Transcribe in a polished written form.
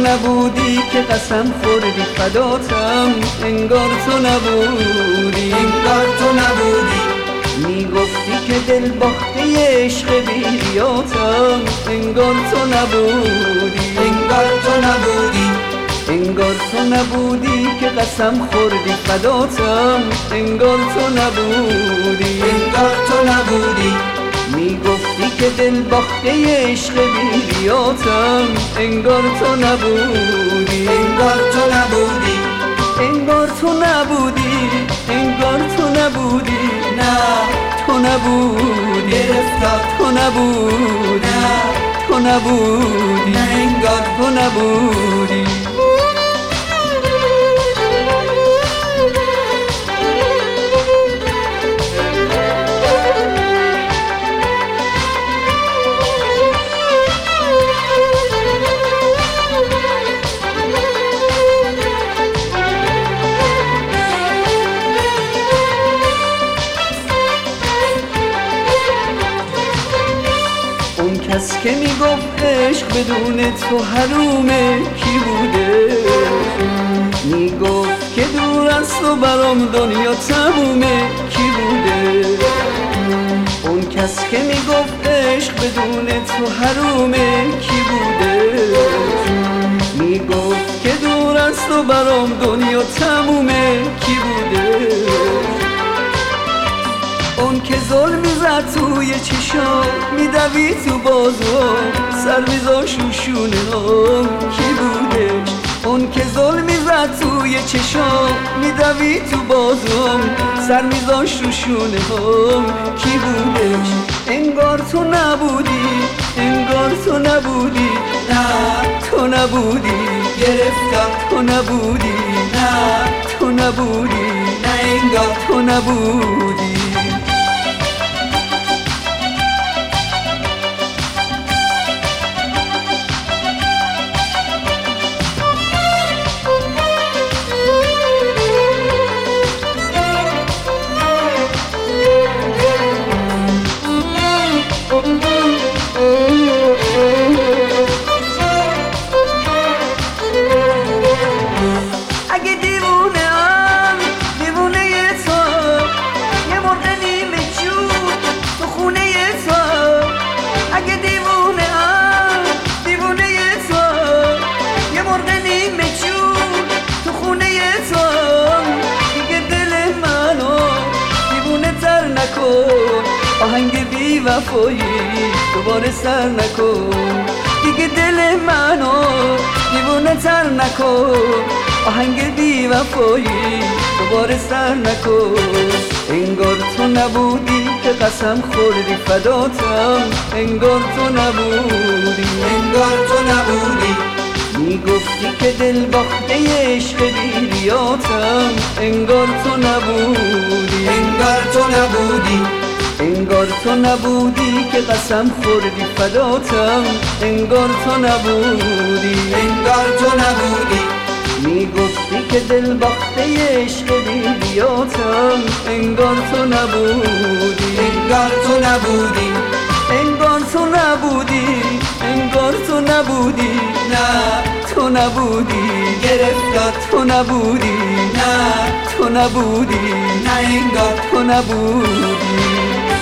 نبودی که قسم خوردی فداتم، انگار تو نبودی، انگار تو نبودی. میگفتی که دل باخته عشق بیریاتم، انگار تو نبودی، انگار تو نبودی. انگار تو نبودی که قسم خوردی فداتم، انگار تو نبودی، انگار تو نبودی. میگفتی که دل باخته عشق بیریاتم، انگار تو نبودی، انگار تو نبودی. انگار تو نبودی، انگار تو نبودی، نه تو نبودی، گرفتار تو نبودی، نه تو نبودی، نه انگار تو نبودی. اون کس که میگفت عشق بدون تو حرومه کی بوده، میگفت که دور از تو برام دنیا تمومه کی بوده. اون کس که میگفت عشق بدون تو حرومه کی بوده، میگفت که دور از تو برام دنیا تمومه کی بوده. اون که ظلم میزد توی چشام، میدوید تو بازوام، سر میذاش رو شونه هم کی بودش. اون که ظلم میزد توی چشام، میدوید تو بازوام، سر میذاش رو شونه هم کی بودش. انگار تو نبودی، انگار تو نبودی، نه تو نبودی، گرفتار تو نبودی، نه تو نبودی، نه انگار تو نبودی. اگه دیوونه هم دیوونه تو، یه مرغ نیمه جون تو خونه تو. اگه دیوونه هم دیوونه تو، یه مرغ نیمه جون تو خونه تو. دیگه دل منو دیوونه تر نکن، آهنگ بی وفایی دوباره سر نکن. دیگه دل منو دیوونه تر نکن، آهنگ بی وفایی دوباره سر نکن. انگار تو نبودی که قسم خوردی فداتم، انگار تو نبودی، انگار تو نبودی. میگفتی که دل باخته عشق بیریاتم، انگار تو نبودی، انگار تو نبودی. انگار تو نبودی که قسم خوردی فداتم، انگار تو نبودی، انگار تو نبودی. میگفتی که دل باخته عشق بیریاتم، انگار تو نبودی، انگار تو نبودی. انگار تو نبودی، انگار تو نبودی، نه تو نبودی، گرفتار تو نبودی، نه تو نبودی، نه انگار تو نبودی.